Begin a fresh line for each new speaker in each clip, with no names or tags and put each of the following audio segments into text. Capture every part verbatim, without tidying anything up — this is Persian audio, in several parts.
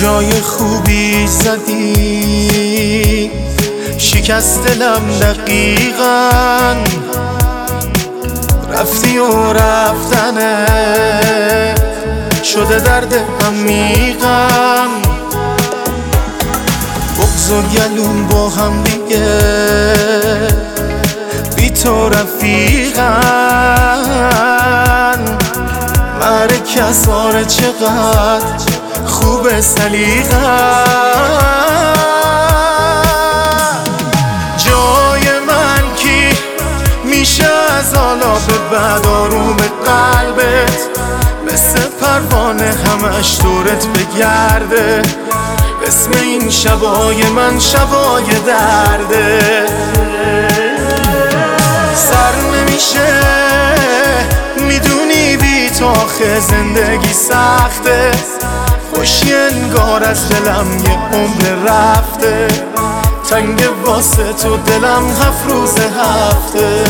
جای خوبی زدی، شکست دلم دقیقاً، رفتی و رفتنه شده درد عمیقم. بغض و گلوم با هم دیگه بی تو رفیقن، مرک ازاره چقدر خوب سلیقن. جای من کی میشه از حالا به بعد آروم قلبت، مثل پروانه همش دورت بگرده، اسم این شبای من شبای درده. سر نمیشه میدونی بی تو آخه زندگی سخته، خوشی انگار از دلم یه عمر رفته، تنگ واسه تو دلم هفت روز هفته.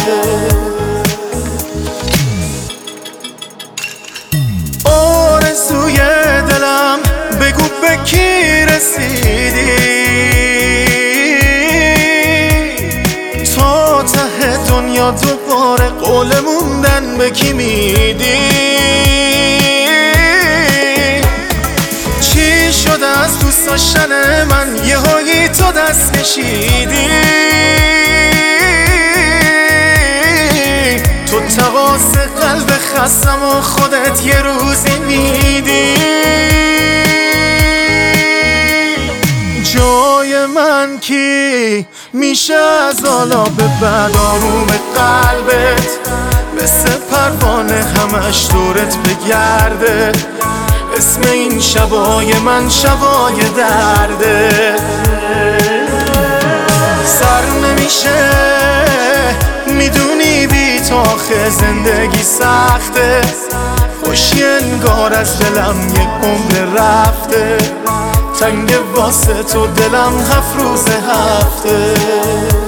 آرزوی دلم بگو به کی رسیدی، تا ته دنیا دوباره قول موندن به کی میدی؟ چی شده از دوست داشتن من یهویی تو دست کشیدی؟ تو تقاص قلب خستم و خودت یه روزی میدی. جای من کی میشه از حالا به بعد آروم قلبت، مثل پروانه همش دورت بگرده، اسم این شبای من شبای درده. سر نمیشه میدونی بی تو آخه زندگی سخته، خوشی انگار از دلم یه عمر رفته، تنگ واسه تو دلم هفت روز هفته.